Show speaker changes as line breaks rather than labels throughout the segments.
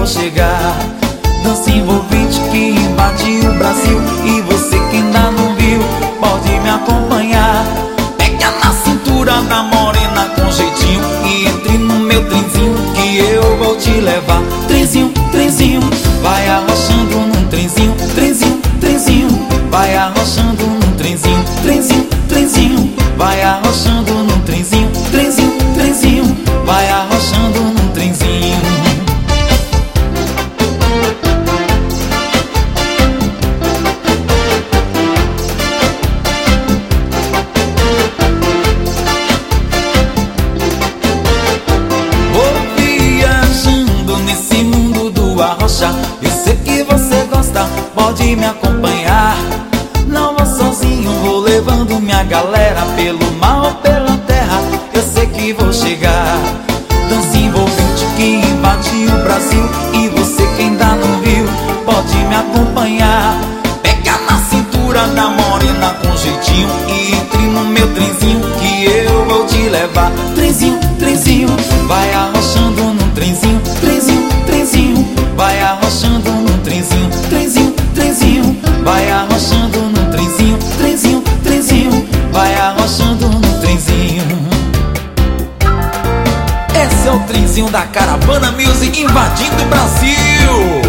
vou chegar. Dança envolvente que invadiu o Brasil. E você que ainda não viu, pode me acompanhar. Pega na cintura da morena com jeitinho e entre no meu trenzinho que eu vou te levar. Trenzinho, trenzinho, vai arrochando num trenzinho. Trenzinho, trenzinho, vai arrochando num trenzinho. Trenzinho, trenzinho, vai arrochando num trenzinho. Trenzinho, trenzinho, vai arrochando num trenzinho. Vou viajando nesse mundo do arrocha. Eu sei que você gosta, pode me acompanhar. Não vou sozinho, vou levando minha galera pelo mar ou pela terra. Eu sei que vou chegar. Dança envolvente que invadiu o Brasil. E você que ainda não viu, pode me acompanhar. Pega na cintura da morena com jeitinho e entre no meu trenzinho que eu vou te levar. Trenzinho, trenzinho, vai arrochando num trenzinho. Trenzinho, trenzinho, vai arrochando num trenzinho. Trenzinho, trenzinho, vai arrochando num trenzinho. Trenzinho, trenzinho, vai arrochando num trenzinho. Esse é o trenzinho da Caravana Music invadindo o Brasil.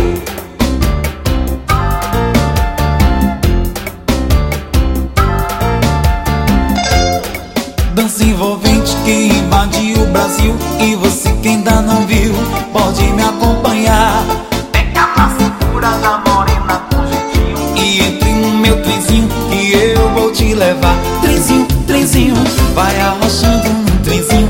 Dança envolvente que invadiu o Brasil. E você que ainda não viu, pode me acompanhar. Pega na cintura da morena com jeitinho e entre no meu trenzinho que eu vou te levar. Trenzinho, trenzinho, vai arrochando num trenzinho.